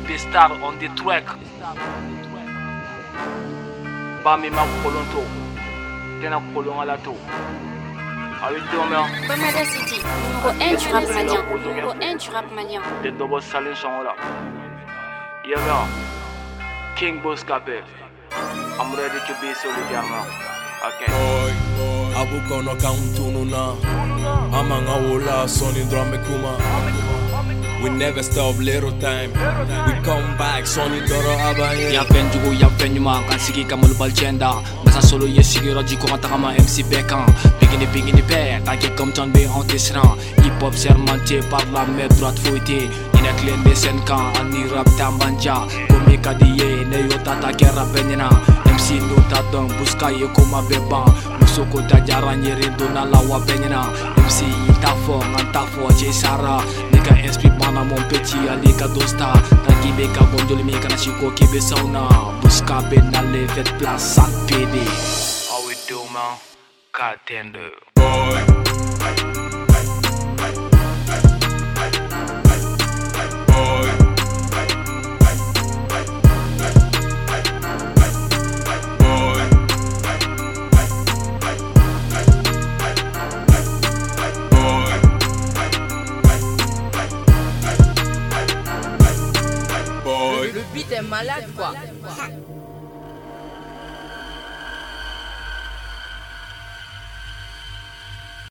the star on the track. Bami ma kolonto, tena kolon à la tour. How you doing, man? Bomada City, numéro 1 du rap malien. Numéro 1 du rap malien. Les double salins sont là. Yeah, man. King Boss Capel. I'm ready to be solidaire, man. Okay. Abuka no kauntununa Amanga wola soni drame kuma We never stop little time We come back soni doro abaye Ya penjugo ya penyuma kan sigi kamul balchenda Masa solo ye sigi roji ko mata kama MC Bekan Bigini pe taki comme ton be en tisran Hip hop sermenté par la main droite fouettée Ina clé de senkan ani rap tambanja Komi kadiye ne yo tata kera penyena MC no tatong buska ye koma beban Musoko tajaranye dona lawa penyena MC itafo ngantafo je sara Nika inspire mana mon petit alika dosta Taki beka bonjoli meka na shiko kibe sauna Buska ben ale vet place sak PD How we do, man? Katende. Le beat est malade quoi.